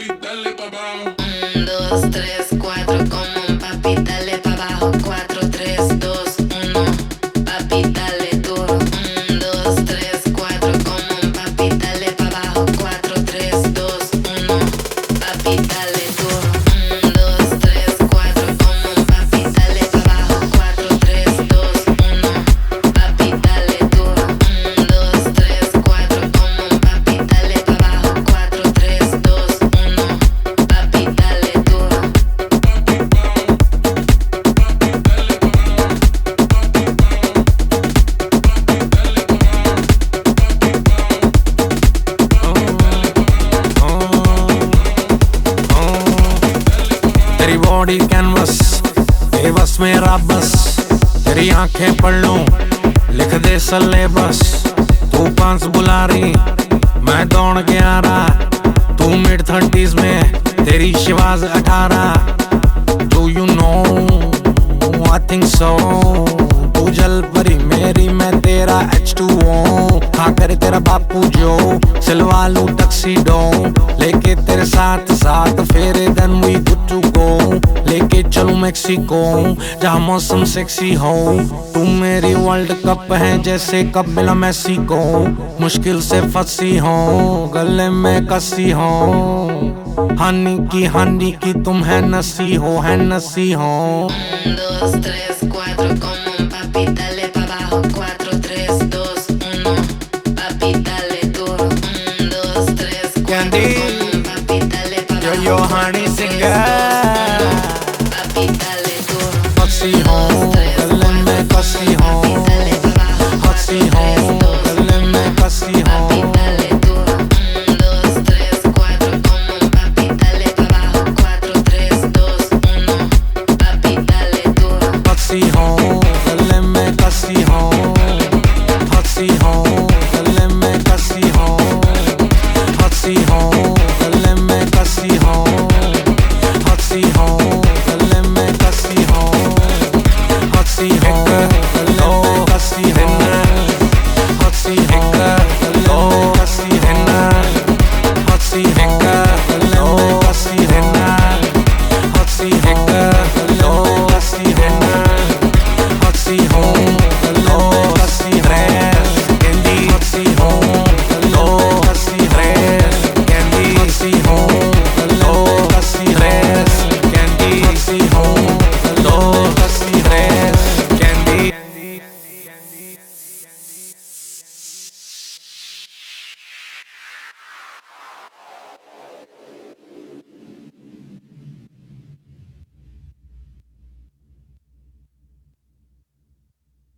papi, dale pa' abajo. 1, 2, 3, 4, como un papi, dale pa' abajo. 4, 3, 2, 1, papi, dale duro. 1, 2, 3, 4, como un papi, dale pa' abajo. 4, 3, 2, 1, papi, dale duro. 1, 2, 3, 4, como un papi, dale pa' abajo. 4, 3, 2, 1, papi, dale duro. 1, 2, 3, 4, como un papi, dale pa' abajo. 4, 3, 2, 1, papi, dale duro. तेरी body canvas बेबस मेरा बस तेरी आंखें पढ़ लूं लिख दे syllabus तू 5 बुला रही मैं दौड़ के आ रहा तू मिड 30s में तेरी शिवाज 18 do you know I think so तू जल परी मेरी मैं तेरा H2O हाँ करे तेरा बापू जो सिलवा लूं टक्सीडो लेके तेरे साथ साथ फेरे then we good to go लेके चलूं मेक्सिको जहाँ मौसम सेक्सी हो तू मेरी वर्ल्ड कप है जैसे कप मिला मेसी को मुश्किल से फंसी हो गले में कसी हो हानी की तुम है नसी हो 1, 2, 3, 4, como un papi, dale pa' abajo. 4, 3, 2, 1, papi, dale duro. 1, 2, 3, 4, Candy, como un papi, dale pa' abajo. yo honey singer